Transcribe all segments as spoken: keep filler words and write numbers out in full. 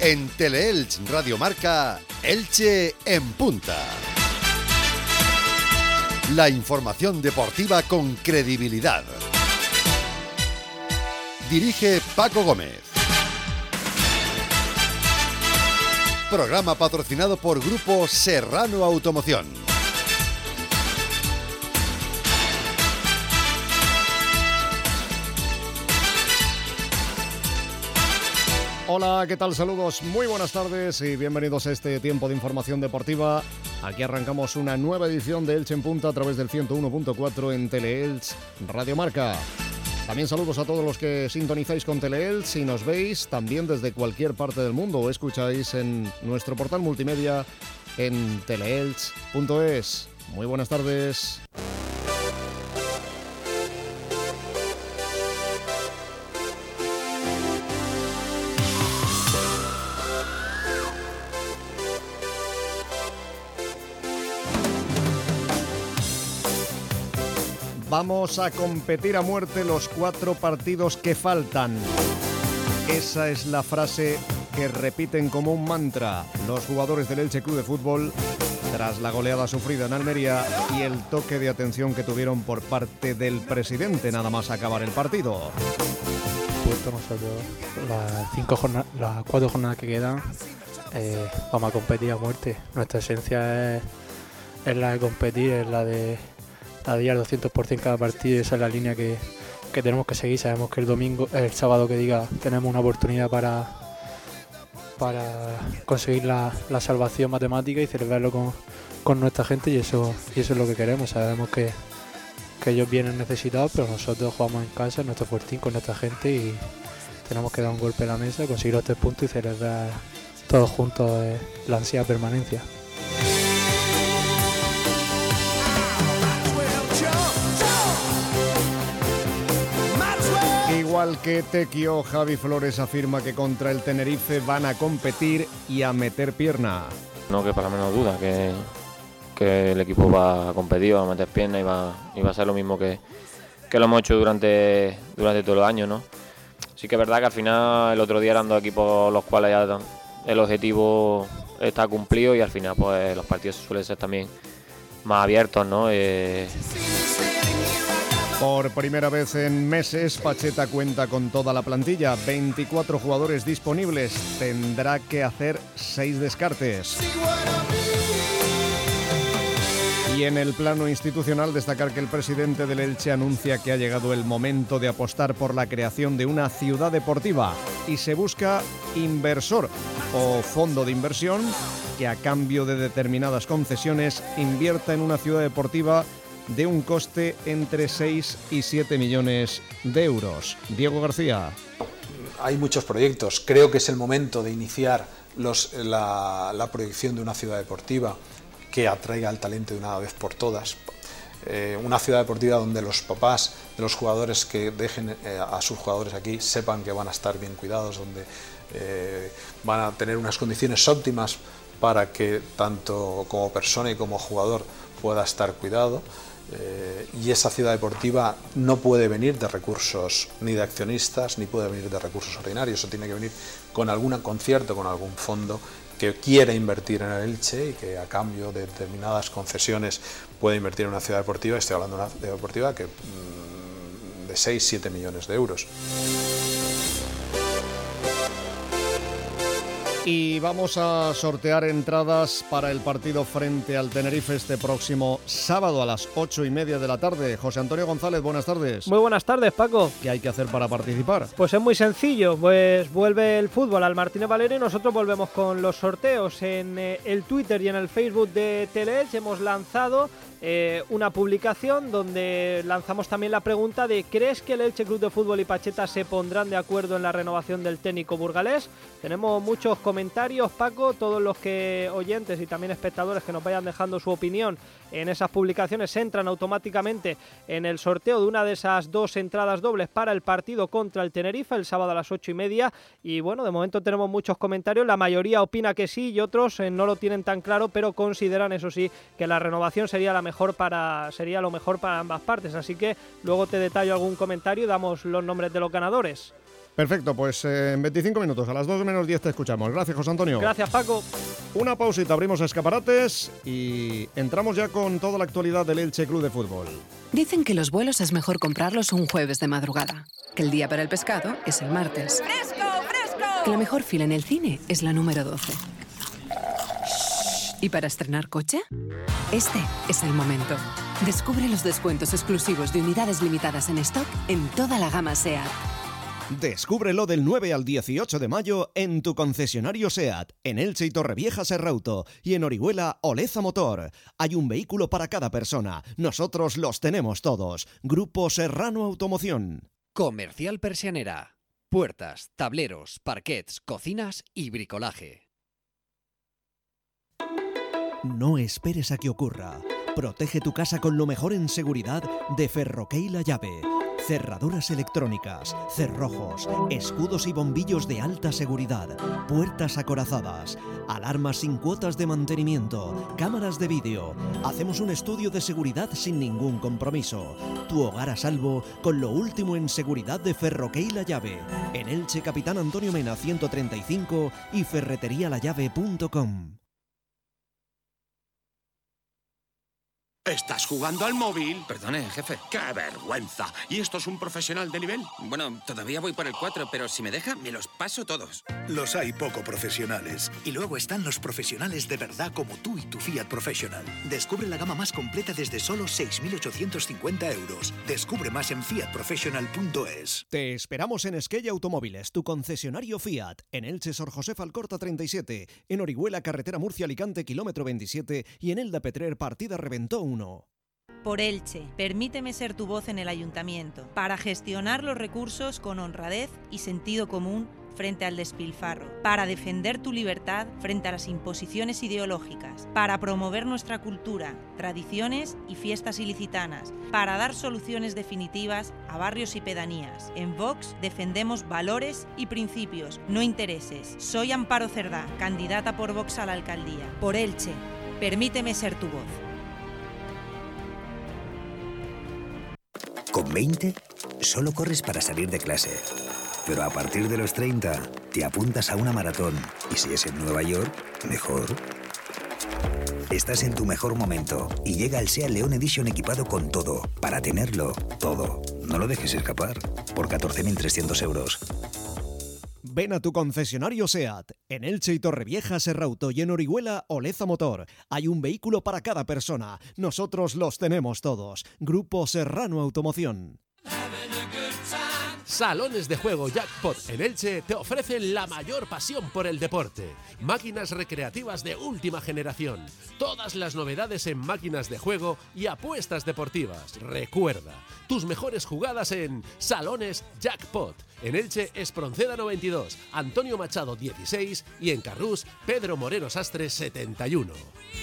En Teleelch Radio Marca, Elche en punta. La información deportiva con credibilidad. Dirige Paco Gómez. Programa patrocinado por Grupo Serrano Automoción. Hola, ¿qué tal? Saludos, muy buenas tardes y bienvenidos a este tiempo de información deportiva. Aquí arrancamos una nueva edición de Elche en Punta a través del ciento uno punto cuatro en Teleelch Radio Marca. También saludos a todos los que sintonizáis con Teleelch y nos veis también desde cualquier parte del mundo o escucháis en nuestro portal multimedia en teleelch punto es. Muy buenas tardes. Vamos a competir a muerte los cuatro partidos que faltan. Esa es la frase que repiten como un mantra los jugadores del Elche Club de Fútbol tras la goleada sufrida en Almería y el toque de atención que tuvieron por parte del presidente nada más acabar el partido. Puesto nosotros las cinco jornadas, las cuatro jornadas que quedan, eh, vamos a competir a muerte. Nuestra esencia es, es la de competir, es la de a día al doscientos por ciento cada partido. Esa es la línea que, que tenemos que seguir. Sabemos que el domingo, el sábado que diga, tenemos una oportunidad para, para conseguir la, la salvación matemática y celebrarlo con, con nuestra gente y eso, y eso es lo que queremos. Sabemos que, que ellos vienen necesitados, pero nosotros jugamos en casa, en nuestro fortín, con nuestra gente y tenemos que dar un golpe a la mesa, conseguir los tres puntos y celebrar todos juntos eh, la ansiada permanencia. Igual que Tequio, Javi Flores afirma que contra el Tenerife van a competir y a meter pierna. No que para menos duda, que, que el equipo va a competir, va a meter pierna y va, y va a ser lo mismo que, que lo hemos hecho durante, durante todos los años, ¿no? Sí que es verdad que al final el otro día eran dos equipos los cuales ya el objetivo está cumplido y al final pues los partidos suelen ser también más abiertos, ¿no? Eh, Por primera vez en meses, Pacheta cuenta con toda la plantilla, veinticuatro jugadores disponibles, tendrá que hacer seis descartes. Y en el plano institucional, destacar que el presidente del Elche anuncia que ha llegado el momento de apostar por la creación de una ciudad deportiva y se busca inversor o fondo de inversión que a cambio de determinadas concesiones invierta en una ciudad deportiva de un coste entre seis y siete millones de euros. Diego García. Hay muchos proyectos. Creo que es el momento de iniciar los, la, la proyección de una ciudad deportiva que atraiga el talento de una vez por todas. Eh, una ciudad deportiva donde los papás de los jugadores que dejen eh, a sus jugadores aquí sepan que van a estar bien cuidados, donde eh, van a tener unas condiciones óptimas para que tanto como persona y como jugador pueda estar cuidado. Eh, y esa ciudad deportiva no puede venir de recursos ni de accionistas ni puede venir de recursos ordinarios, eso tiene que venir con algún concierto, con algún fondo que quiera invertir en el Elche y que a cambio de determinadas concesiones pueda invertir en una ciudad deportiva. Estoy hablando de una ciudad deportiva que, de seis a siete millones de euros. Y vamos a sortear entradas para el partido frente al Tenerife este próximo sábado a las ocho y media de la tarde. José Antonio González, buenas tardes. Muy buenas tardes, Paco. ¿Qué hay que hacer para participar? Pues es muy sencillo, pues vuelve el fútbol al Martínez Valero y nosotros volvemos con los sorteos. En eh, el Twitter y en el Facebook de Teleelch hemos lanzado eh, una publicación donde lanzamos también la pregunta de ¿crees que el Elche Club de Fútbol y Pacheta se pondrán de acuerdo en la renovación del técnico burgalés? Tenemos muchos comentarios comentarios, Paco, todos los que oyentes y también espectadores que nos vayan dejando su opinión en esas publicaciones entran automáticamente en el sorteo de una de esas dos entradas dobles para el partido contra el Tenerife el sábado a las ocho y media. Y bueno, de momento tenemos muchos comentarios, la mayoría opina que sí y otros eh, no lo tienen tan claro, pero consideran, eso sí, que la renovación sería la mejor para sería lo mejor para ambas partes. Así que luego te detallo algún comentario y damos los nombres de los ganadores. Perfecto, pues eh, en veinticinco minutos, a las dos menos diez te escuchamos. Gracias, José Antonio. Gracias, Paco. Una pausita, abrimos escaparates y entramos ya con toda la actualidad del Elche Club de Fútbol. Dicen que los vuelos es mejor comprarlos un jueves de madrugada, que el día para el pescado es el martes, ¡Fresco, fresco! que la mejor fila en el cine es la número doce. ¿Y para estrenar coche? Este es el momento. Descubre los descuentos exclusivos de unidades limitadas en stock en toda la gama SEAT. Descúbrelo del nueve al dieciocho de mayo en tu concesionario SEAT, en Elche y Torrevieja Serrauto y en Orihuela Oleza Motor. Hay un vehículo para cada persona. Nosotros los tenemos todos. Grupo Serrano Automoción. Comercial Persianera. Puertas, tableros, parquets, cocinas y bricolaje. No esperes a que ocurra. Protege tu casa con lo mejor en seguridad de Ferroquey La Llave. Cerraduras electrónicas, cerrojos, escudos y bombillos de alta seguridad, puertas acorazadas, alarmas sin cuotas de mantenimiento, cámaras de vídeo. Hacemos un estudio de seguridad sin ningún compromiso. Tu hogar a salvo con lo último en seguridad de Ferroquey La Llave. En Elche, Capitán Antonio Mena ciento treinta y cinco y ferretería la llave punto com. ¿Estás jugando al móvil? Perdone, jefe. ¡Qué vergüenza! ¿Y esto es un profesional de nivel? Bueno, todavía voy por el cuatro, pero si me deja, me los paso todos. Los hay poco profesionales. Y luego están los profesionales de verdad como tú y tu Fiat Professional. Descubre la gama más completa desde solo seis mil ochocientos cincuenta euros. Descubre más en fiat professional punto es. Te esperamos en Esquella Automóviles, tu concesionario Fiat. En Elche, Sor José Alcorta treinta y siete. En Orihuela, carretera Murcia-Alicante, kilómetro veintisiete. Y en Elda Petrer, partida Reventó uno. Por Elche, permíteme ser tu voz en el ayuntamiento, para gestionar los recursos con honradez y sentido común frente al despilfarro, para defender tu libertad frente a las imposiciones ideológicas, para promover nuestra cultura, tradiciones y fiestas ilicitanas, para dar soluciones definitivas a barrios y pedanías. En Vox defendemos valores y principios, no intereses. Soy Amparo Cerdá, candidata por Vox a la alcaldía. Por Elche, permíteme ser tu voz. Con veinte, solo corres para salir de clase. Pero a partir de los treinta, te apuntas a una maratón. Y si es en Nueva York, mejor. Estás en tu mejor momento y llega el SEAT León Edition equipado con todo, para tenerlo todo. No lo dejes escapar, por catorce mil trescientos euros. Ven a tu concesionario SEAT. En Elche y Torrevieja Serrauto y en Orihuela Oleza Motor. Hay un vehículo para cada persona. Nosotros los tenemos todos. Grupo Serrano Automoción. Salones de juego Jackpot en Elche te ofrecen la mayor pasión por el deporte. Máquinas recreativas de última generación. Todas las novedades en máquinas de juego y apuestas deportivas. Recuerda, tus mejores jugadas en Salones Jackpot. En Elche, Espronceda noventa y dos, Antonio Machado dieciséis y en Carrús, Pedro Moreno Sastre setenta y uno.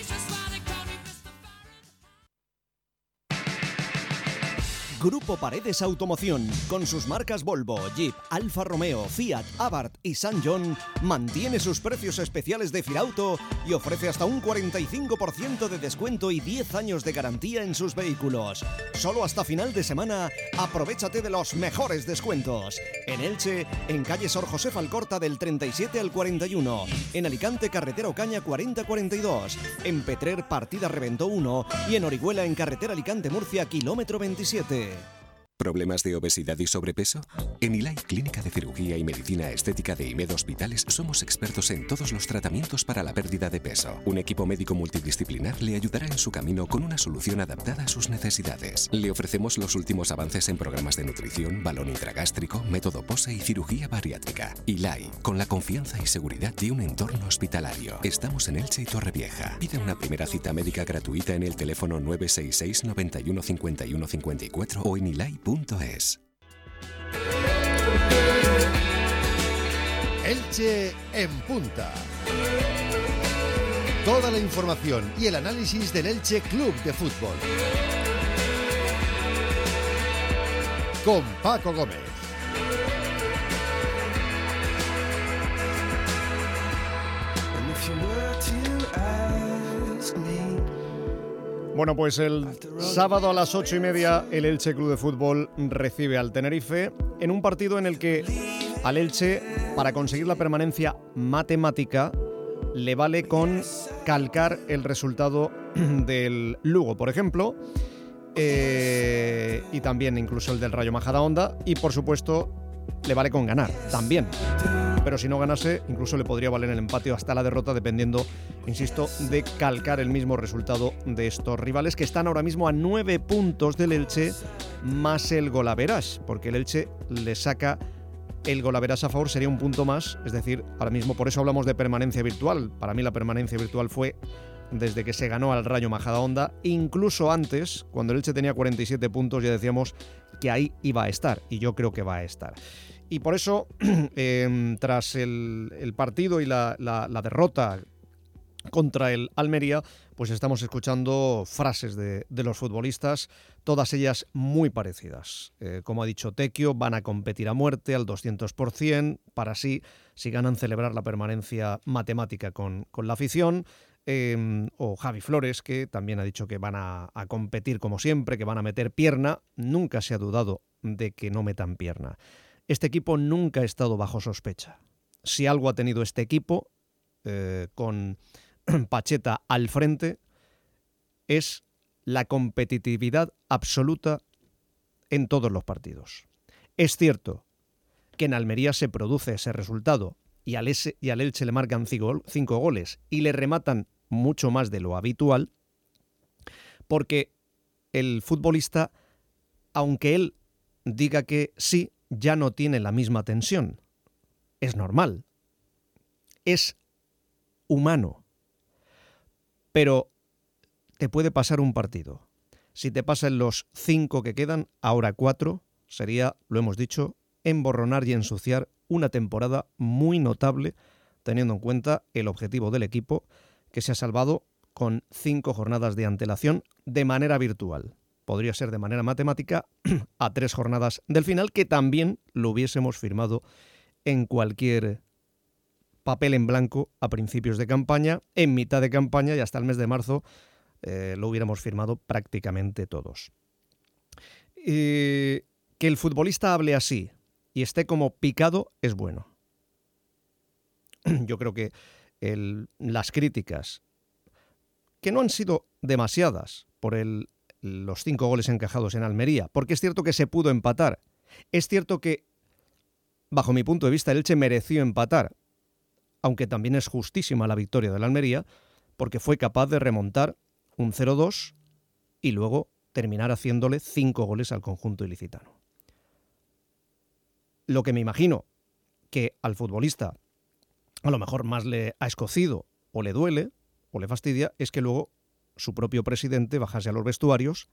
Grupo Paredes Automoción, con sus marcas Volvo, Jeep, Alfa Romeo, Fiat, Abarth y San John, mantiene sus precios especiales de Firauto y ofrece hasta un cuarenta y cinco por ciento de descuento y diez años de garantía en sus vehículos. Solo hasta final de semana, aprovéchate de los mejores descuentos. En Elche, en calle Sor José Alcorta del treinta y siete al cuarenta y uno, en Alicante, carretera Ocaña cuarenta cuarenta y dos, en Petrer, partida Reventó uno y en Orihuela, en carretera Alicante-Murcia, kilómetro veintisiete. ¿Problemas de obesidad y sobrepeso? En Ilay Clínica de Cirugía y Medicina Estética de IMED Hospitales somos expertos en todos los tratamientos para la pérdida de peso. Un equipo médico multidisciplinar le ayudará en su camino con una solución adaptada a sus necesidades. Le ofrecemos los últimos avances en programas de nutrición, balón intragástrico, método P O S E y cirugía bariátrica. Ilay, con la confianza y seguridad de un entorno hospitalario. Estamos en Elche y Torrevieja. Pide una primera cita médica gratuita en el teléfono nueve seis seis, noventa y uno, cincuenta y uno, cincuenta y cuatro o en ilay punto es. Elche en punta. Toda la información y el análisis del Elche Club de Fútbol. Con Paco Gómez. Bueno, pues el sábado a las ocho y media el Elche Club de Fútbol recibe al Tenerife en un partido en el que Al Elche, para conseguir la permanencia matemática, le vale con calcar el resultado del Lugo, por ejemplo, eh, y también incluso el del Rayo Majadahonda, y por supuesto le vale con ganar también. Pero si no ganase, incluso le podría valer el empate o hasta la derrota, dependiendo, insisto, de calcar el mismo resultado de estos rivales, que están ahora mismo a nueve puntos del Elche, más el golaverax, porque el Elche le saca el golaverax a favor, sería un punto más, es decir, ahora mismo por eso hablamos de permanencia virtual. Para mí la permanencia virtual fue desde que se ganó al Rayo Majadahonda, incluso antes, cuando el Elche tenía cuarenta y siete puntos, ya decíamos que ahí iba a estar, y yo creo que va a estar. Y por eso, eh, tras el, el partido y la, la, la derrota contra el Almería, pues estamos escuchando frases de, de los futbolistas, todas ellas muy parecidas. Eh, como ha dicho Tequio, van a competir a muerte al doscientos por ciento, para así, si ganan, celebrar la permanencia matemática con, con la afición. Eh, o Javi Flores, que también ha dicho que van a, a competir como siempre, que van a meter pierna. Nunca se ha dudado de que no metan pierna. Este equipo nunca ha estado bajo sospecha. Si algo ha tenido este equipo, eh, con Pacheta al frente, es la competitividad absoluta en todos los partidos. Es cierto que en Almería se produce ese resultado y al, ese, y al Elche le marcan cinco, cinco goles y le rematan mucho más de lo habitual, porque el futbolista, aunque él diga que sí, ya no tiene la misma tensión. Es normal. Es humano. Pero te puede pasar un partido. Si te pasan los cinco que quedan, ahora cuatro, sería, lo hemos dicho, emborronar y ensuciar una temporada muy notable, teniendo en cuenta el objetivo del equipo, que se ha salvado con cinco jornadas de antelación de manera virtual. Podría ser de manera matemática a tres jornadas del final, que también lo hubiésemos firmado en cualquier papel en blanco a principios de campaña, en mitad de campaña y hasta el mes de marzo eh, lo hubiéramos firmado prácticamente todos. Eh, que el futbolista hable así y esté como picado es bueno. Yo creo que el, las críticas, que no han sido demasiadas por el los cinco goles encajados en Almería, porque es cierto que se pudo empatar. Es cierto que, bajo mi punto de vista, el Elche mereció empatar, aunque también es justísima la victoria del Almería, porque fue capaz de remontar un cero dos y luego terminar haciéndole cinco goles al conjunto ilicitano. Lo que me imagino que al futbolista a lo mejor más le ha escocido o le duele o le fastidia es que luego su propio presidente bajase a los vestuarios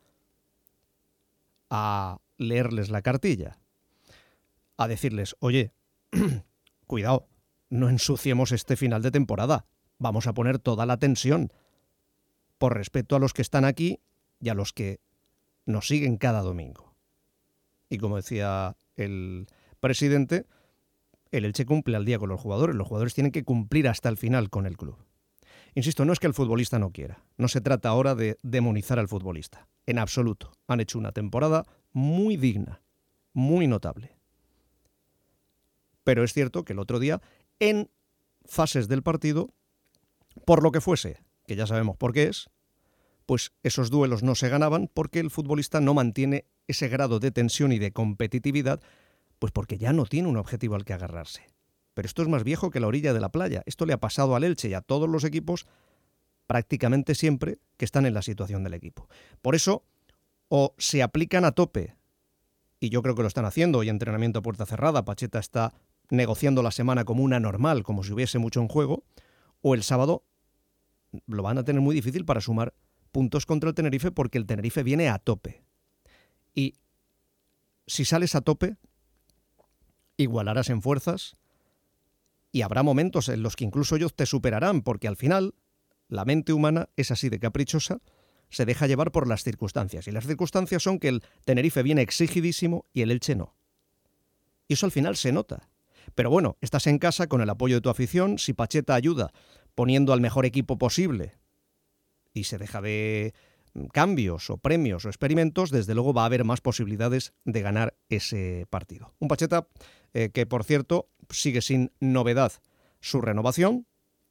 a leerles la cartilla, a decirles, oye, cuidado, no ensuciemos este final de temporada, vamos a poner toda la tensión, por respeto a los que están aquí y a los que nos siguen cada domingo. Y como decía el presidente, el Elche cumple al día con los jugadores, los jugadores tienen que cumplir hasta el final con el club. Insisto, no es que el futbolista no quiera. No se trata ahora de demonizar al futbolista. En absoluto. Han hecho una temporada muy digna, muy notable. Pero es cierto que el otro día, en fases del partido, por lo que fuese, que ya sabemos por qué es, pues esos duelos no se ganaban porque el futbolista no mantiene ese grado de tensión y de competitividad, pues porque ya no tiene un objetivo al que agarrarse. Pero esto es más viejo que la orilla de la playa. Esto le ha pasado al Elche y a todos los equipos prácticamente siempre que están en la situación del equipo. Por eso, o se aplican a tope, y yo creo que lo están haciendo, hoy entrenamiento a puerta cerrada, Pacheta está negociando la semana como una normal, como si hubiese mucho en juego, o el sábado lo van a tener muy difícil para sumar puntos contra el Tenerife porque el Tenerife viene a tope. Y si sales a tope, igualarás en fuerzas, y habrá momentos en los que incluso ellos te superarán, porque al final la mente humana es así de caprichosa, se deja llevar por las circunstancias. Y las circunstancias son que el Tenerife viene exigidísimo y el Elche no. Y eso al final se nota. Pero bueno, estás en casa con el apoyo de tu afición, si Pacheta ayuda poniendo al mejor equipo posible y se deja de cambios o premios o experimentos, desde luego va a haber más posibilidades de ganar ese partido. Un Pacheta eh, que por cierto sigue sin novedad su renovación.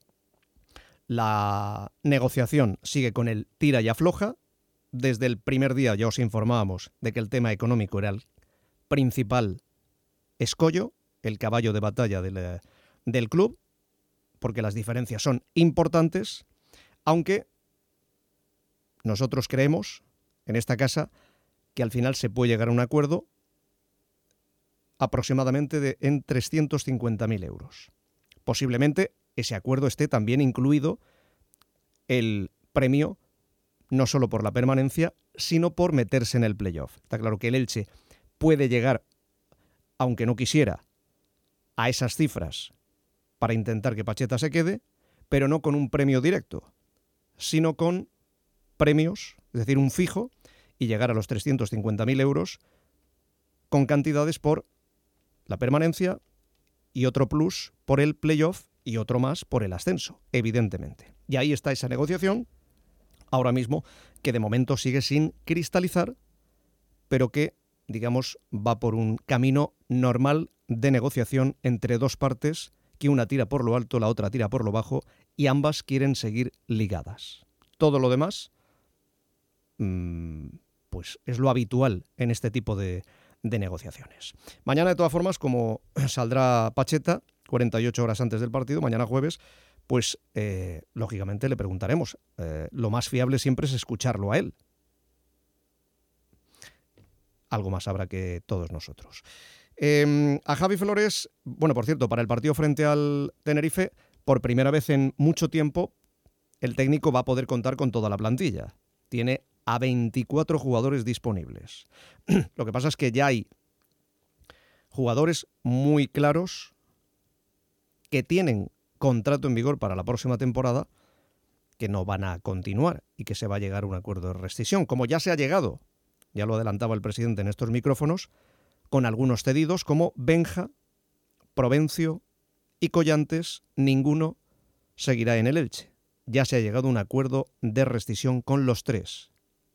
La negociación sigue con el tira y afloja. Desde el primer día ya os informábamos de que el tema económico era el principal escollo, el caballo de batalla del, del club, porque las diferencias son importantes, aunque nosotros creemos en esta casa que al final se puede llegar a un acuerdo aproximadamente de, en trescientos cincuenta mil euros. Posiblemente ese acuerdo esté también incluido el premio no solo por la permanencia, sino por meterse en el playoff. Está claro que el Elche puede llegar, aunque no quisiera, a esas cifras para intentar que Pacheta se quede, pero no con un premio directo, sino con premios, es decir, un fijo, y llegar a los trescientos cincuenta mil euros con cantidades por la permanencia y otro plus por el playoff y otro más por el ascenso, evidentemente. Y ahí está esa negociación, ahora mismo, que de momento sigue sin cristalizar, pero que, digamos, va por un camino normal de negociación entre dos partes, que una tira por lo alto, la otra tira por lo bajo, y ambas quieren seguir ligadas. Todo lo demás, mmm, pues es lo habitual en este tipo de, de negociaciones. Mañana, de todas formas, como saldrá Pacheta, cuarenta y ocho horas antes del partido, mañana jueves, pues eh, lógicamente le preguntaremos. Eh, lo más fiable siempre es escucharlo a él. Algo más habrá que todos nosotros. Eh, a Javi Flores, bueno, por cierto, para el partido frente al Tenerife, por primera vez en mucho tiempo, el técnico va a poder contar con toda la plantilla. Tiene a veinticuatro jugadores disponibles. Lo que pasa es que ya hay jugadores muy claros que tienen contrato en vigor para la próxima temporada, que no van a continuar y que se va a llegar a un acuerdo de rescisión, como ya se ha llegado, ya lo adelantaba el presidente en estos micrófonos, con algunos cedidos como Benja, Provencio y Collantes. Ninguno seguirá en el Elche. Ya se ha llegado a un acuerdo de rescisión con los tres.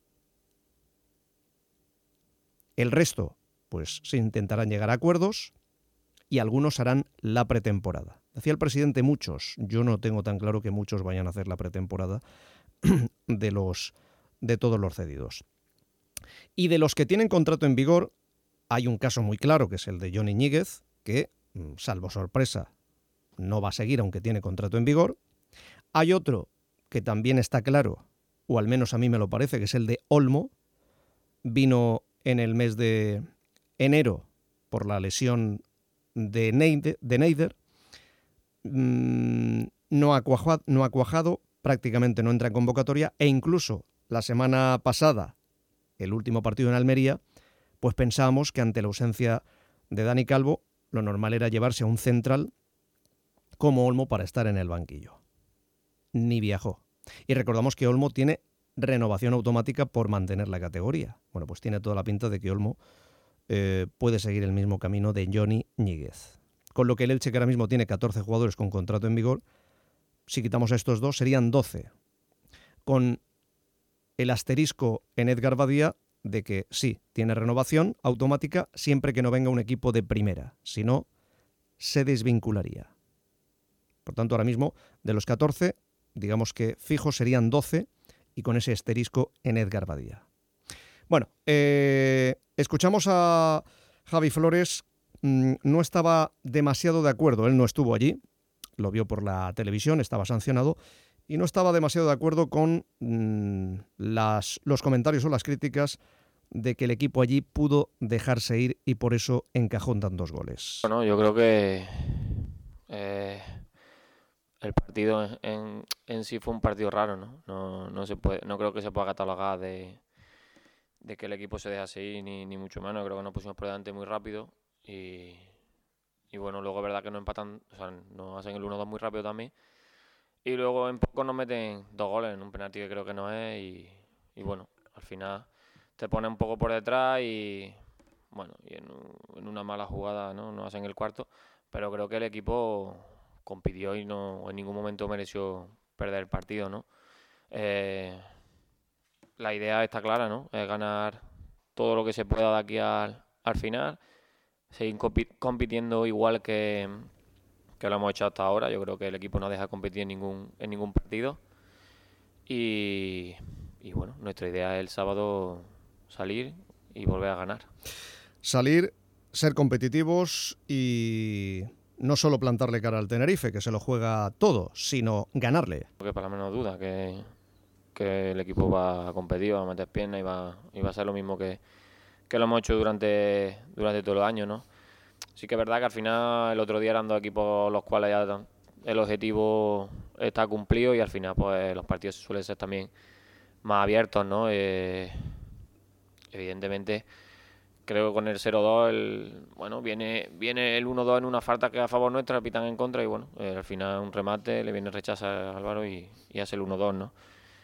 El resto, pues se intentarán llegar a acuerdos y algunos harán la pretemporada. Decía el presidente muchos, yo no tengo tan claro que muchos vayan a hacer la pretemporada de, los, de todos los cedidos. Y de los que tienen contrato en vigor, hay un caso muy claro, que es el de Johnny Ñíguez, que, salvo sorpresa, no va a seguir aunque tiene contrato en vigor. Hay otro que también está claro, o al menos a mí me lo parece, que es el de Olmo. Vino en el mes de enero por la lesión de Neider, de Neider. Mm, no ha cuajado, no ha cuajado, prácticamente no entra en convocatoria, e incluso la semana pasada, el último partido en Almería, pues pensábamos que ante la ausencia de Dani Calvo, lo normal era llevarse a un central como Olmo para estar en el banquillo. Ni viajó. Y recordamos que Olmo tiene renovación automática por mantener la categoría. Bueno, pues tiene toda la pinta de que Olmo eh, puede seguir el mismo camino de Johnny Ñíguez. Con lo que el Elche, que ahora mismo tiene catorce jugadores con contrato en vigor, si quitamos a estos dos, serían doce. Con el asterisco en Edgar Badía de que sí, tiene renovación automática siempre que no venga un equipo de primera. Si no, se desvincularía. Por tanto, ahora mismo, de los catorce, digamos que fijos serían doce y con ese asterisco en Edgar Badía. Bueno, eh, escuchamos a Javi Flores. No estaba demasiado de acuerdo, él no estuvo allí, lo vio por la televisión, estaba sancionado, y no estaba demasiado de acuerdo con mmm, las, los comentarios o las críticas de que el equipo allí pudo dejarse ir y por eso encajó tantos goles. Bueno, yo creo que eh, el partido en, en, en sí fue un partido raro, ¿no? No, no, se puede, no creo que se pueda catalogar de, de que el equipo se dejase ir, ni, ni mucho menos. Creo que nos pusimos por delante muy rápido. Y, y bueno, luego es verdad que nos empatan, o sea, nos hacen el uno dos muy rápido también. Y luego en poco nos meten dos goles en un penalti que creo que no es. Y, y bueno, al final te pone un poco por detrás y bueno, y en, en una mala jugada, ¿no? Nos hacen el cuarto. Pero creo que el equipo compitió y no en ningún momento mereció perder el partido, ¿no? Eh, la idea está clara, ¿no? Es ganar todo lo que se pueda de aquí al, al final. seguir compi- compitiendo igual que, que lo hemos hecho hasta ahora. Yo creo que el equipo no deja competir en ningún, en ningún partido. Y, y bueno, nuestra idea es el sábado salir y volver a ganar. Salir, ser competitivos y no solo plantarle cara al Tenerife, que se lo juega todo, sino ganarle. Porque para la menos duda que, que el equipo va a competir, va a meter piernas y va, y va a ser lo mismo que, que lo hemos hecho durante, durante todos los años, ¿no? Sí que es verdad que al final el otro día eran dos equipos los cuales ya el objetivo está cumplido y al final pues los partidos suelen ser también más abiertos, ¿no? Eh, evidentemente creo que con el cero dos el, bueno, viene viene el uno dos en una falta que es a favor nuestra, pitan en contra y bueno, eh, al final un remate, le viene rechaza a Álvaro y, y hace el uno dos, ¿no?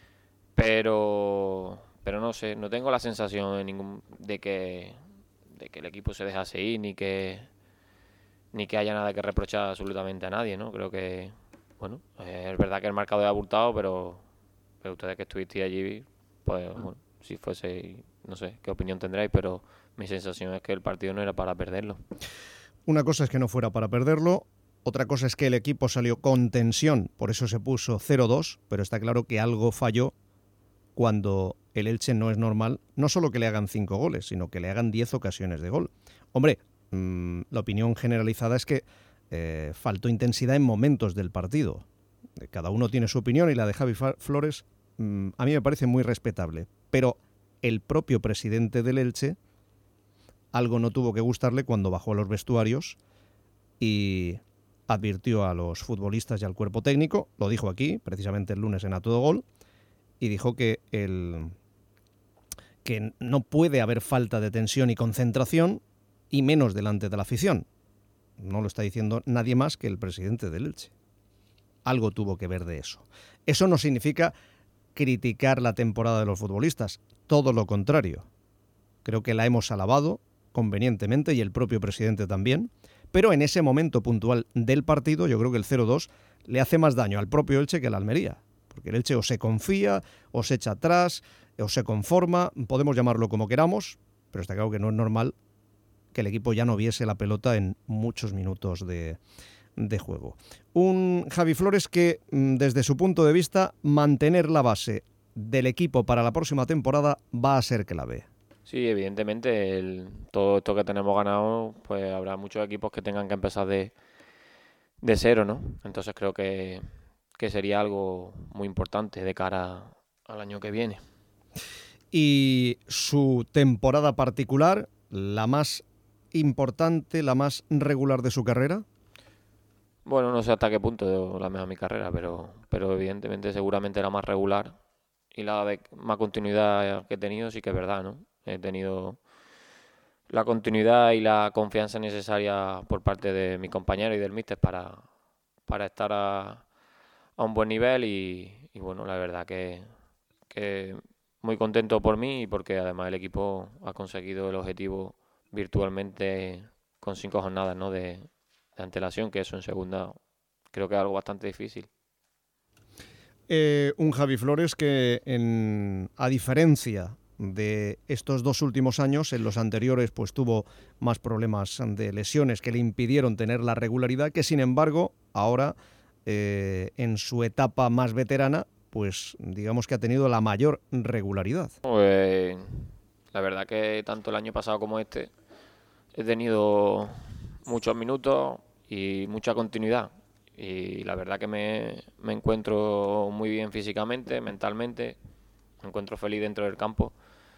Pero pero no sé, no tengo la sensación de ningún de que de que el equipo se dejase ir ni que ni que haya nada que reprochar absolutamente a nadie, ¿no? Creo que, bueno, eh, es verdad que el marcador es abultado, pero, pero ustedes que estuvisteis allí, pues, bueno, si fuese, no sé qué opinión tendréis, pero mi sensación es que el partido no era para perderlo. Una cosa es que no fuera para perderlo, otra cosa es que el equipo salió con tensión, por eso se puso cero dos, pero está claro que algo falló cuando el Elche no es normal, no solo que le hagan cinco goles, sino que le hagan diez ocasiones de gol. Hombre, la opinión generalizada es que eh, faltó intensidad en momentos del partido. Cada uno tiene su opinión y la de Javi Flores mmm, a mí me parece muy respetable. Pero el propio presidente del Elche algo no tuvo que gustarle cuando bajó a los vestuarios y advirtió a los futbolistas y al cuerpo técnico, lo dijo aquí, precisamente el lunes en A Todo Gol, y dijo que, el, que no puede haber falta de tensión y concentración y menos delante de la afición. No lo está diciendo nadie más que el presidente del Elche. Algo tuvo que ver de eso. Eso no significa criticar la temporada de los futbolistas, todo lo contrario. Creo que la hemos alabado convenientemente y el propio presidente también, pero en ese momento puntual del partido yo creo que el cero dos le hace más daño al propio Elche que a la Almería, porque el Elche o se confía, o se echa atrás, o se conforma, podemos llamarlo como queramos, pero está claro que no es normal que el equipo ya no viese la pelota en muchos minutos de, de juego. Un Javi Flores que, desde su punto de vista, mantener la base del equipo para la próxima temporada va a ser clave. Sí, evidentemente, el, todo esto que tenemos ganado, pues habrá muchos equipos que tengan que empezar de, de cero, ¿no? Entonces creo que, que sería algo muy importante de cara al año que viene. Y su temporada particular, la más importante, la más regular de su carrera? Bueno, no sé hasta qué punto la mejor mi carrera, pero, pero evidentemente seguramente la más regular y la de más continuidad que he tenido sí que es verdad, ¿no? He tenido la continuidad y la confianza necesaria por parte de mi compañero y del míster para, para estar a, a un buen nivel y, y bueno, la verdad que, que muy contento por mí y porque además el equipo ha conseguido el objetivo virtualmente con cinco jornadas, ¿no? de, de antelación, que eso en segunda creo que es algo bastante difícil. Eh, un Javi Flores que, en, a diferencia de estos dos últimos años, en los anteriores pues tuvo más problemas de lesiones que le impidieron tener la regularidad, que sin embargo ahora eh, en su etapa más veterana pues digamos que ha tenido la mayor regularidad. Pues la verdad que tanto el año pasado como este he tenido muchos minutos y mucha continuidad y la verdad que me, me encuentro muy bien físicamente, mentalmente, me encuentro feliz dentro del campo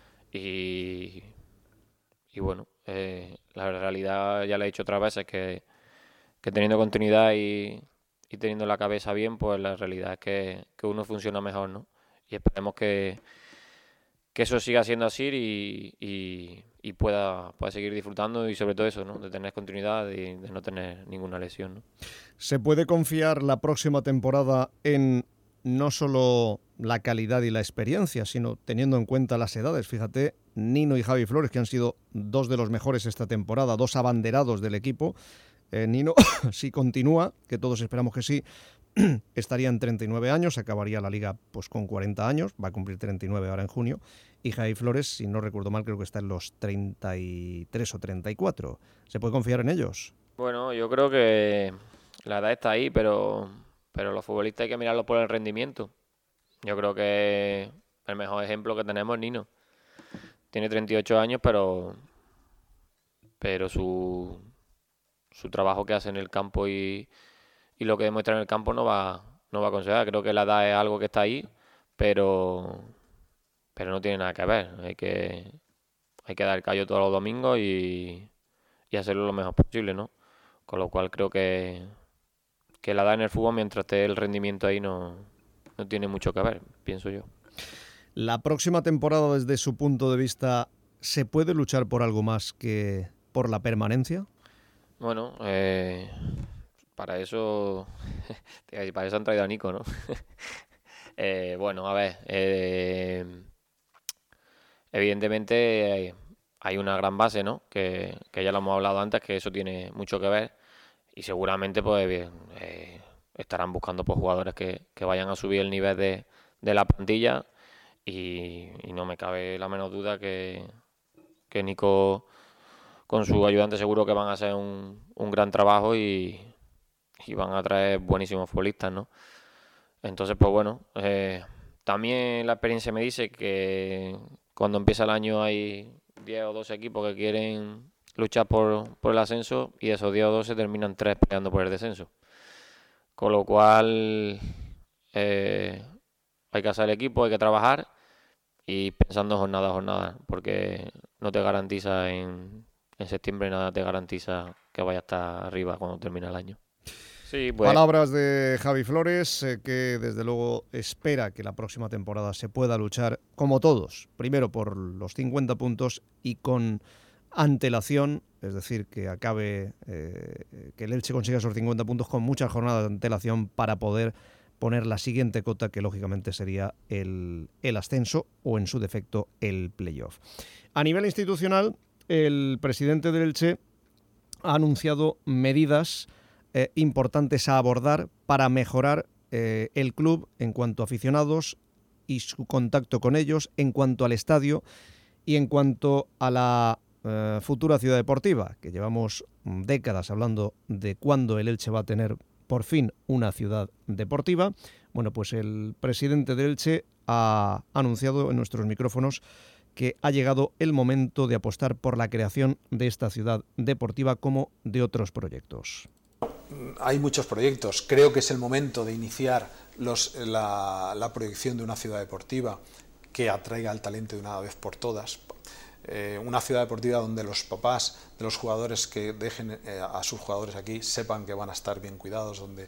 y, y bueno, eh, la realidad ya le he dicho otras veces que, que teniendo continuidad y, y teniendo la cabeza bien, pues la realidad es que, que uno funciona mejor, ¿no? Y esperemos que que eso siga siendo así y, y, y pueda, pueda seguir disfrutando y sobre todo eso, ¿no? De tener continuidad y de no tener ninguna lesión, ¿no? ¿Se puede confiar la próxima temporada en no solo la calidad y la experiencia, sino teniendo en cuenta las edades? Fíjate, Nino y Javi Flores, que han sido dos de los mejores esta temporada, dos abanderados del equipo. Eh, Nino, si continúa, que todos esperamos que sí, estaría en treinta y nueve años, acabaría la liga pues con cuarenta años, va a cumplir treinta y nueve ahora en junio, y Javi Flores, si no recuerdo mal, creo que está en los treinta y tres o treinta y cuatro. ¿Se puede confiar en ellos? Bueno, yo creo que la edad está ahí, pero, pero los futbolistas hay que mirarlos por el rendimiento. Yo creo que el mejor ejemplo que tenemos es Nino. Tiene treinta y ocho años, pero, pero su, su trabajo que hace en el campo y, y lo que demuestra en el campo no va, no va a conseguir. Creo que la edad es algo que está ahí, pero, pero no tiene nada que ver. Hay que, hay que dar el callo todos los domingos y, y hacerlo lo mejor posible, ¿no? Con lo cual creo que, que la edad en el fútbol, mientras esté el rendimiento ahí, no, no tiene mucho que ver, pienso yo. La próxima temporada, desde su punto de vista, ¿se puede luchar por algo más que por la permanencia? Bueno, eh, para eso para eso han traído a Nico, ¿no? eh, bueno, a ver, eh, evidentemente hay, hay una gran base, ¿no? Que, que ya lo hemos hablado antes, que eso tiene mucho que ver y seguramente pues bien, eh, estarán buscando pues, jugadores que, que vayan a subir el nivel de, de la plantilla. Y, y no me cabe la menor duda que, que Nico con su ayudante seguro que van a hacer un, un gran trabajo y, y van a traer buenísimos futbolistas, ¿no? Entonces, pues bueno, eh, también la experiencia me dice que cuando empieza el año hay diez o doce equipos que quieren luchar por, por el ascenso y esos diez o doce terminan tres peleando por el descenso. Con lo cual eh, hay que hacer el equipo, hay que trabajar y pensando jornada a jornada, porque no te garantiza en, en septiembre, nada te garantiza que vaya a estar arriba cuando termine el año. Sí, pues. Palabras de Javi Flores, eh, que desde luego espera que la próxima temporada se pueda luchar, como todos, primero por los cincuenta puntos y con antelación, es decir, que acabe, eh, que el Elche consiga esos cincuenta puntos con muchas jornadas de antelación para poder poner la siguiente cota, que lógicamente sería el, el ascenso o en su defecto el playoff. A nivel institucional, el presidente del Elche ha anunciado medidas eh, importantes a abordar para mejorar eh, el club en cuanto a aficionados y su contacto con ellos, en cuanto al estadio y en cuanto a la eh, futura ciudad deportiva, que llevamos décadas hablando de cuándo el Elche va a tener por fin una ciudad deportiva. Bueno, pues el presidente del Elche ha anunciado en nuestros micrófonos que ha llegado el momento de apostar por la creación de esta ciudad deportiva como de otros proyectos. Hay muchos proyectos. Creo que es el momento de iniciar los, la, la proyección de una ciudad deportiva que atraiga al talento de una vez por todas. Eh, una ciudad deportiva donde los papás de los jugadores que dejen eh, a sus jugadores aquí sepan que van a estar bien cuidados, donde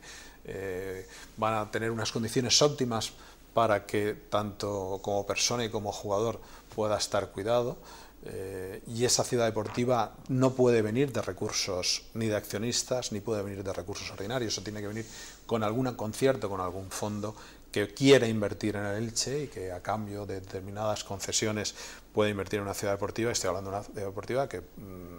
eh, van a tener unas condiciones óptimas para que tanto como persona y como jugador pueda estar cuidado. Eh, y esa ciudad deportiva no puede venir de recursos ni de accionistas, ni puede venir de recursos ordinarios. Eso tiene que venir con algún concierto, con algún fondo que quiera invertir en el Elche y que a cambio de determinadas concesiones pueda invertir en una ciudad deportiva. Estoy hablando de una ciudad deportiva que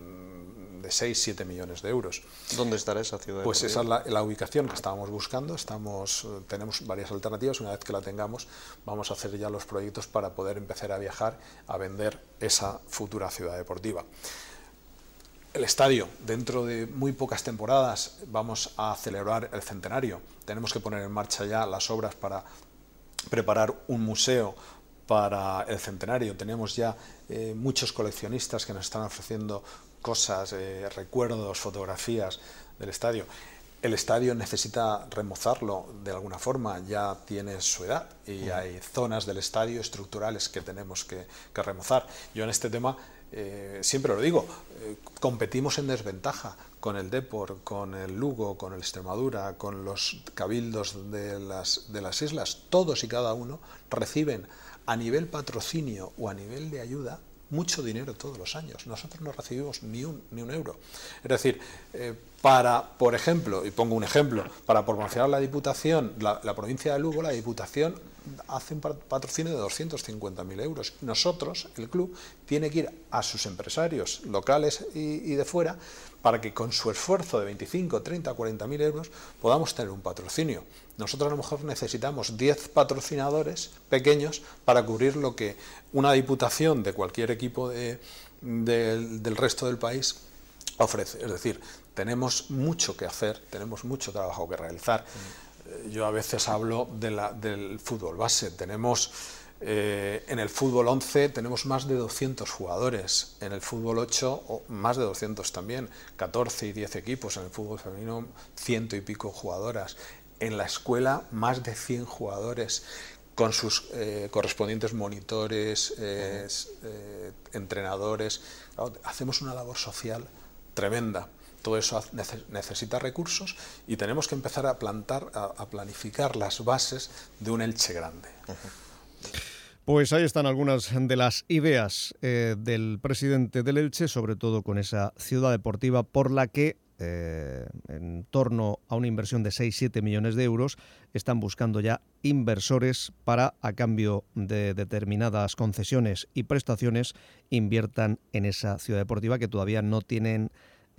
mmm, de seis a siete millones de euros. ¿Dónde estará esa ciudad deportiva? Pues esa es la, la ubicación que estábamos buscando. Estamos, tenemos varias alternativas. Una vez que la tengamos, vamos a hacer ya los proyectos para poder empezar a viajar, a vender esa futura ciudad deportiva. El estadio, dentro de muy pocas temporadas vamos a celebrar el centenario. Tenemos que poner en marcha ya las obras para preparar un museo para el centenario. Tenemos ya eh, muchos coleccionistas que nos están ofreciendo cosas, eh, recuerdos, fotografías del estadio. El estadio necesita remozarlo de alguna forma, ya tiene su edad y hay zonas del estadio estructurales que tenemos que, que remozar. Yo en este tema Eh, siempre lo digo, eh, competimos en desventaja con el Depor, con el Lugo, con el Extremadura, con los cabildos de las, de las islas. Todos y cada uno reciben a nivel patrocinio o a nivel de ayuda mucho dinero todos los años. Nosotros no recibimos ni un, ni un euro. Es decir, eh, para, por ejemplo, y pongo un ejemplo, para promocionar la Diputación, la, la provincia de Lugo, la Diputación hacen patrocinio de doscientos cincuenta mil euros. Nosotros, el club, tiene que ir a sus empresarios locales y, y de fuera para que con su esfuerzo de veinticinco, treinta, cuarenta mil euros podamos tener un patrocinio. Nosotros a lo mejor necesitamos diez patrocinadores pequeños para cubrir lo que una diputación de cualquier equipo de, de, del resto del país ofrece. Es decir, tenemos mucho que hacer, tenemos mucho trabajo que realizar. Mm. Yo a veces hablo de la, del fútbol base. Tenemos eh, en el fútbol once tenemos más de doscientos jugadores, en el fútbol ocho más de doscientos también, catorce y diez equipos, en el fútbol femenino ciento y pico jugadoras. En la escuela más de cien jugadores con sus eh, correspondientes monitores, eh, eh, entrenadores. Claro, hacemos una labor social tremenda. Todo eso necesita recursos y tenemos que empezar a plantar, a, a planificar las bases de un Elche grande. Pues ahí están algunas de las ideas eh, del presidente del Elche, sobre todo con esa ciudad deportiva por la que Eh, en torno a una inversión de seis a siete millones de euros, están buscando ya inversores para, a cambio de determinadas concesiones y prestaciones, inviertan en esa ciudad deportiva que todavía no tienen,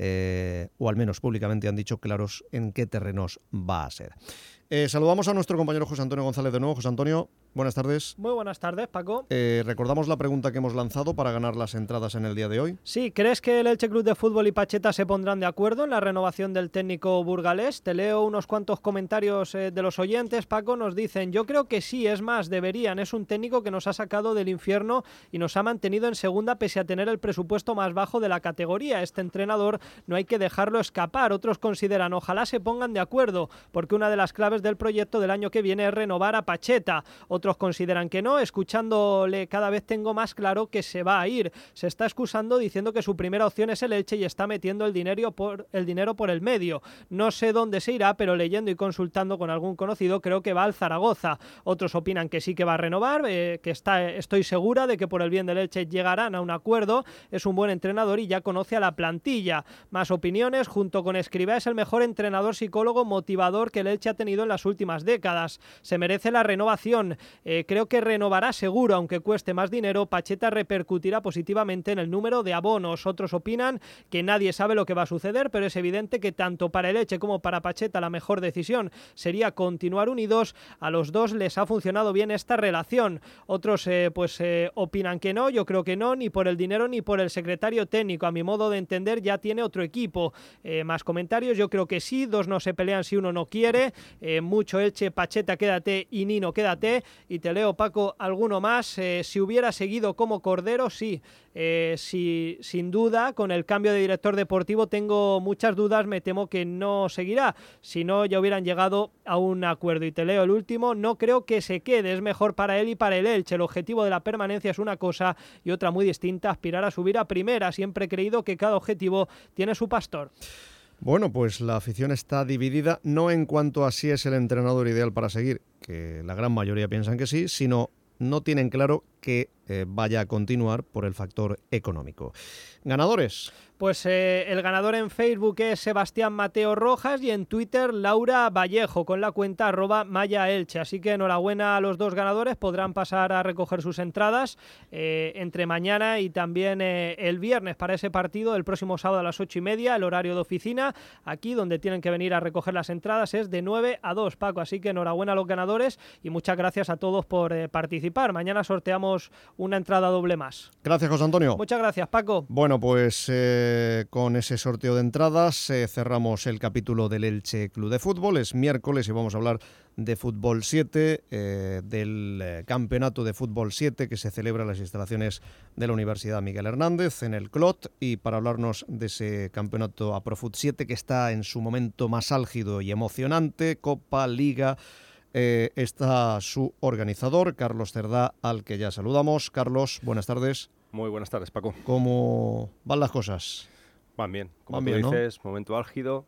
eh, o al menos públicamente han dicho claros en qué terrenos va a ser. Eh, saludamos a nuestro compañero José Antonio González de nuevo. José Antonio, buenas tardes. Muy buenas tardes, Paco. Eh, recordamos la pregunta que hemos lanzado para ganar las entradas en el día de hoy. Sí, ¿crees que el Elche Club de Fútbol y Pacheta se pondrán de acuerdo en la renovación del técnico burgalés? Te leo unos cuantos comentarios eh, de los oyentes, Paco. Nos dicen, yo creo que sí, es más, deberían. Es un técnico que nos ha sacado del infierno y nos ha mantenido en segunda pese a tener el presupuesto más bajo de la categoría. Este entrenador no hay que dejarlo escapar. Otros consideran, ojalá se pongan de acuerdo, porque una de las claves del proyecto del año que viene es renovar a Pacheta. Otros consideran que no. Escuchándole cada vez tengo más claro que se va a ir. Se está excusando diciendo que su primera opción es el Elche y está metiendo el dinero por el dinero por el medio. No sé dónde se irá, pero leyendo y consultando con algún conocido creo que va al Zaragoza. Otros opinan que sí que va a renovar, eh, que está, estoy segura de que por el bien del Elche llegarán a un acuerdo. Es un buen entrenador y ya conoce a la plantilla. Más opiniones, junto con Escribá es el mejor entrenador psicólogo motivador que el Elche ha tenido en las últimas décadas. Se merece la renovación. Eh, creo que renovará seguro, aunque cueste más dinero. Pacheta repercutirá positivamente en el número de abonos. Otros opinan que nadie sabe lo que va a suceder, pero es evidente que tanto para el Elche como para Pacheta la mejor decisión sería continuar unidos. A los dos les ha funcionado bien esta relación. Otros eh, pues eh, opinan que no. Yo creo que no, ni por el dinero ni por el secretario técnico. A mi modo de entender ya tiene otro equipo. Eh, más comentarios. Yo creo que sí. Dos no se pelean si uno no quiere. Eh, mucho Elche, Pacheta, quédate, y Nino, quédate. Y te leo, Paco, alguno más. Eh, si hubiera seguido como Cordero, sí. Eh, si, sin duda, con el cambio de director deportivo tengo muchas dudas, me temo que no seguirá. Si no, ya hubieran llegado a un acuerdo. Y te leo el último. No creo que se quede. Es mejor para él y para el Elche. El objetivo de la permanencia es una cosa y otra muy distinta, aspirar a subir a primera. Siempre he creído que cada objetivo tiene su pastor. Bueno, pues la afición está dividida, no en cuanto a si es el entrenador ideal para seguir, que la gran mayoría piensan que sí, sino no tienen claro que eh, vaya a continuar por el factor económico. ¿Ganadores? Pues eh, el ganador en Facebook es Sebastián Mateo Rojas y en Twitter Laura Vallejo con la cuenta arroba Maya Elche. Así que enhorabuena a los dos ganadores, podrán pasar a recoger sus entradas eh, entre mañana y también eh, el viernes para ese partido el próximo sábado a las ocho y media, el horario de oficina. Aquí donde tienen que venir a recoger las entradas es de nueve a dos, Paco. Así que enhorabuena a los ganadores y muchas gracias a todos por eh, participar. Mañana sorteamos una entrada doble más. Gracias, José Antonio. Muchas gracias, Paco. Bueno, pues eh, con ese sorteo de entradas eh, cerramos el capítulo del Elche Club de Fútbol. Es miércoles y vamos a hablar de Fútbol siete, eh, del eh, Campeonato de Fútbol siete que se celebra en las instalaciones de la Universidad Miguel Hernández, en el Clot. Y para hablarnos de ese campeonato AproFut siete que está en su momento más álgido y emocionante, Copa, Liga... Eh, está su organizador, Carlos Cerdá, al que ya saludamos. Carlos, buenas tardes. Muy buenas tardes, Paco. ¿Cómo van las cosas? Van bien, como Van tú bien, dices, ¿no? Momento álgido.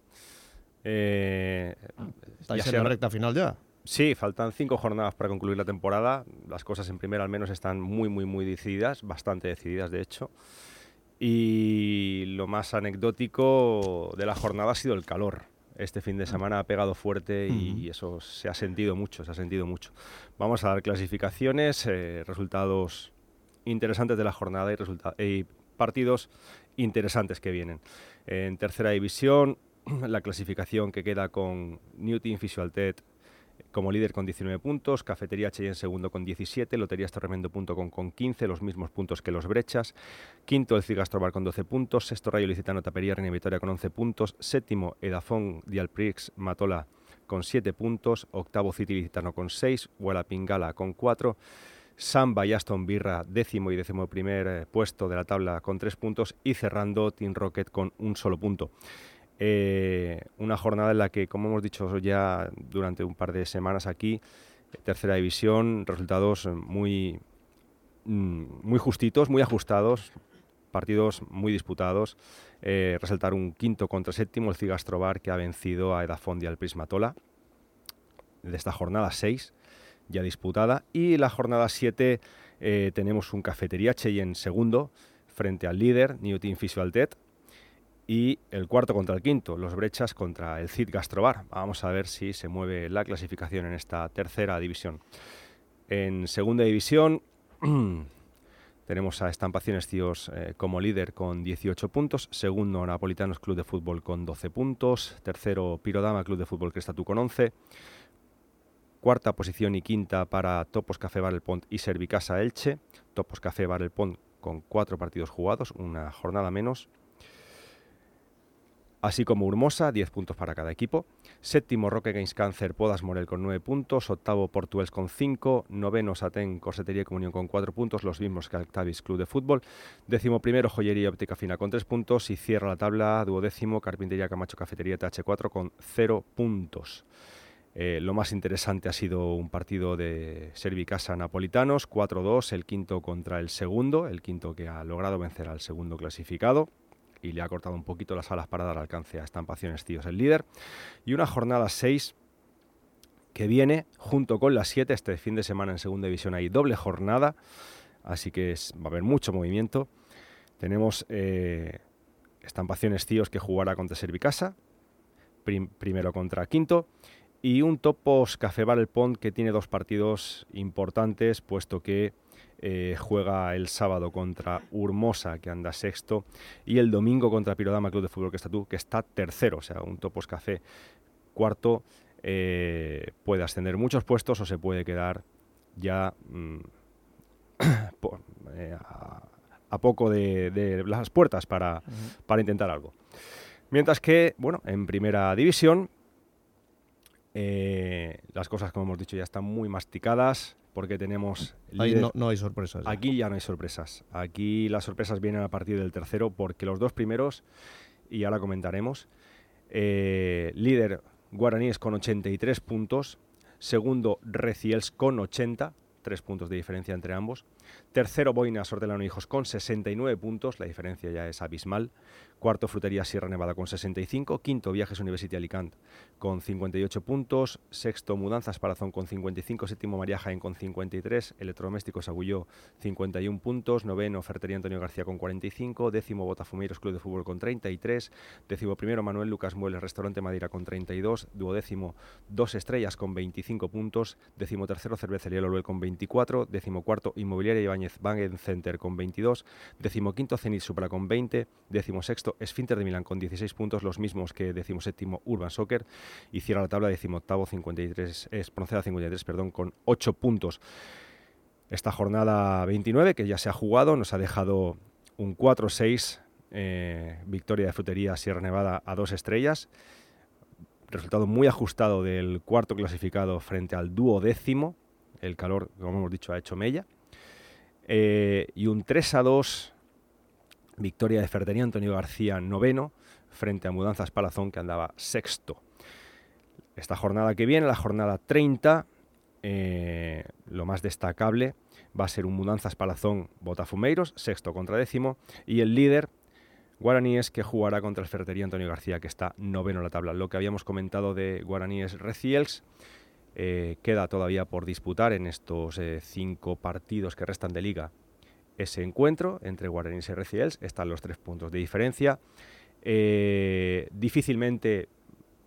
Eh, ¿Estáis en la recta final ya? Sí, faltan cinco jornadas para concluir la temporada. Las cosas en primera al menos están muy, muy, muy decididas, bastante decididas de hecho. Y lo más anecdótico de la jornada ha sido el calor. este fin de semana ha pegado fuerte y uh-huh. eso se ha sentido mucho, se ha sentido mucho. Vamos a dar clasificaciones, eh, resultados interesantes de la jornada y, resulta- y partidos interesantes que vienen. En tercera división, la clasificación que queda con Newton Fisualtet como líder con diecinueve puntos, Cafetería H en segundo con diecisiete, Loterías Torremendo punto com con quince, los mismos puntos que los Brechas, quinto el Cigastrobar con doce puntos, sexto Rayo Licitano Tapería Reina Vitoria con once puntos, séptimo Edafón Dialprix Matola con siete puntos, octavo City Licitano con seis, Huelapingala con cuatro, Samba y Aston Birra décimo y décimo primer eh, puesto de la tabla con tres puntos y cerrando Team Rocket con un solo punto. Eh, una jornada en la que, como hemos dicho ya durante un par de semanas aquí, tercera división, resultados muy, muy justitos, muy ajustados, partidos muy disputados. Eh, resaltar un quinto contra séptimo, el Cigastrobar, que ha vencido a Edafón y al Prismatola, de esta jornada seis ya disputada. Y la jornada siete eh, tenemos un Cafetería Cheyenne segundo frente al líder, Newton Fisualtet. Y el cuarto contra el quinto, los Brechas contra el Cid Gastrobar. Vamos a ver si se mueve la clasificación en esta tercera división. En segunda división tenemos a Estampaciones Tíos eh, como líder con dieciocho puntos. Segundo, Napolitanos Club de Fútbol con doce puntos. Tercero, Pirodama Club de Fútbol Crestatú con once. Cuarta posición y quinta para Topos Café Bar El Pont y Servicasa Elche. Topos Café Bar El Pont con cuatro partidos jugados, una jornada menos. Así como Urmosa, diez puntos para cada equipo. Séptimo, Roque Games Cáncer, Podas Morel con nueve puntos. Octavo, Portuels con cinco. Noveno, Satén, Corsetería y Comunión con cuatro puntos, los mismos que Actavis Club de Fútbol. Décimo primero, Joyería y Óptica Fina con tres puntos. Y cierra la tabla, duodécimo, Carpintería Camacho Cafetería T H cuatro con cero puntos. Eh, lo más interesante ha sido un partido de Servicasa Napolitanos, cuatro dos, el quinto contra el segundo, el quinto que ha logrado vencer al segundo clasificado y le ha cortado un poquito las alas para dar alcance a Estampaciones Tíos, el líder. Y una jornada seis que viene junto con la siete, este fin de semana en segunda división hay doble jornada, así que es, va a haber mucho movimiento. Tenemos eh, Estampaciones Tíos que jugará contra Servicasa, prim, primero contra quinto, y un Topos Café Bar El Pont que tiene dos partidos importantes, puesto que Eh, juega el sábado contra Urmosa, que anda sexto, y el domingo contra Pirodama Club de Fútbol Crestatú, que está tercero. O sea, un Topos Café cuarto eh, puede ascender muchos puestos o se puede quedar ya mmm, por, eh, a, a poco de, de las puertas para, uh-huh. para intentar algo. Mientras que, bueno, en primera división eh, las cosas, como hemos dicho, ya están muy masticadas, porque tenemos... Ahí no, no hay sorpresas. Ya. Aquí ya no hay sorpresas. Aquí las sorpresas vienen a partir del tercero, porque los dos primeros, y ahora comentaremos, eh, líder Guaraníes con ochenta y tres puntos, segundo Reciels con ochenta, tres puntos de diferencia entre ambos, tercero Boinas Hortelano Hijos con sesenta y nueve puntos, la diferencia ya es abismal, cuarto Frutería Sierra Nevada con sesenta y cinco, quinto Viajes University Alicante con cincuenta y ocho puntos, sexto Mudanzas Palazón con cincuenta y cinco, séptimo María Jaén con cincuenta y tres, Electrodomésticos Agulló cincuenta y uno puntos, noveno Ferretería Antonio García con cuarenta y cinco, décimo Botafumeiros Club de Fútbol con treinta y tres, décimo primero Manuel Lucas Muebles Restaurante Madeira con treinta y dos, duodécimo Dos Estrellas con veinticinco puntos, décimo tercero Cervecería Loluel con veinticuatro, décimo cuarto Inmobiliaria Ibáñez Bank Center con veintidós, décimo quinto Zenit Supra con veinte, décimo sexto Esfínter de Milán con dieciséis puntos, los mismos que décimo séptimo Urban Soccer, y cierra la tabla décimo octavo cincuenta y tres, Espronceda cincuenta y tres, perdón, con ocho puntos. Esta jornada veintinueve que ya se ha jugado nos ha dejado un cuatro seis, eh, victoria de Frutería Sierra Nevada a Dos Estrellas, resultado muy ajustado del cuarto clasificado frente al duodécimo. El calor, como hemos dicho, ha hecho mella. Eh, y un tres a dos, victoria de Ferretería Antonio García, noveno, frente a Mudanzas Palazón, que andaba sexto. Esta jornada que viene, la jornada treinta, eh, lo más destacable va a ser un Mudanzas Palazón Botafumeiros, sexto contra décimo, y el líder Guaraníes, que jugará contra el Ferretería Antonio García, que está noveno en la tabla. Lo que habíamos comentado de Guaraníes Reciels, Eh, queda todavía por disputar en estos eh, cinco partidos que restan de liga ese encuentro entre Guaraníes y Reciels. Están los tres puntos de diferencia. Eh, difícilmente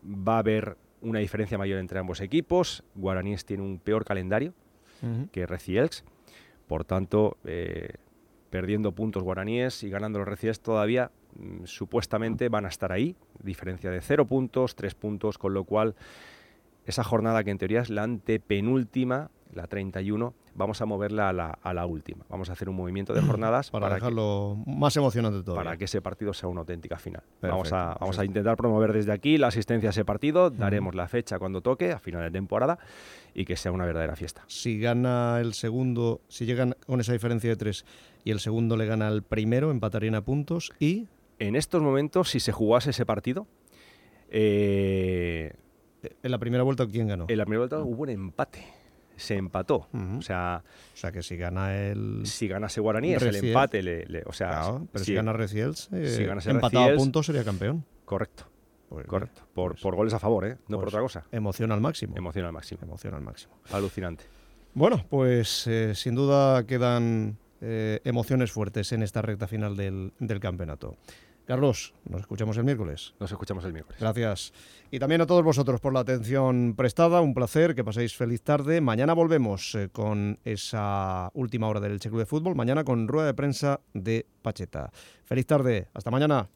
va a haber una diferencia mayor entre ambos equipos. Guaraníes tiene un peor calendario uh-huh. que Recielx, por tanto, eh, perdiendo puntos Guaraníes y ganando los Recielx todavía mmm, supuestamente van a estar ahí, diferencia de cero puntos, tres puntos, con lo cual esa jornada que en teoría es la antepenúltima, la treinta y uno, vamos a moverla a la, a la última. Vamos a hacer un movimiento de jornadas para, para dejarlo que, más emocionante todavía. Para que ese partido sea una auténtica final. Perfecto, vamos a, vamos perfecto. a intentar promover desde aquí la asistencia a ese partido, daremos uh-huh. la fecha cuando toque, a final de temporada, y que sea una verdadera fiesta. Si gana el segundo, si llegan con esa diferencia de tres y el segundo le gana al primero, empatarían a puntos y... En estos momentos, si se jugase ese partido... Eh, ¿En la primera vuelta quién ganó? En la primera vuelta uh-huh. hubo un empate. Se empató, uh-huh. o sea, o sea que si gana el si ganase Guaraníes el empate, le, le, o sea, claro, pero si, si gana Reciels, eh, si ganase empatado Reciels, a puntos sería campeón. Correcto, pues, correcto, por, pues, por goles a favor, ¿eh? no pues, por otra cosa. Emoción al máximo. Emoción al máximo. Emoción al máximo. Alucinante. Bueno, pues eh, sin duda quedan eh, emociones fuertes en esta recta final del, del campeonato. Carlos, nos escuchamos el miércoles. Nos escuchamos el miércoles. Gracias. Y también a todos vosotros por la atención prestada. Un placer, que paséis feliz tarde. Mañana volvemos eh, con esa última hora del Elche Club de Fútbol. Mañana con rueda de prensa de Pacheta. Feliz tarde. Hasta mañana.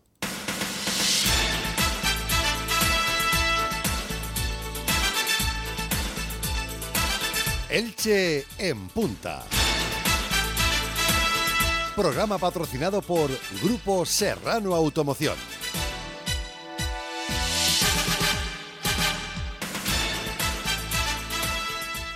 Elche en punta. Programa patrocinado por Grupo Serrano Automoción.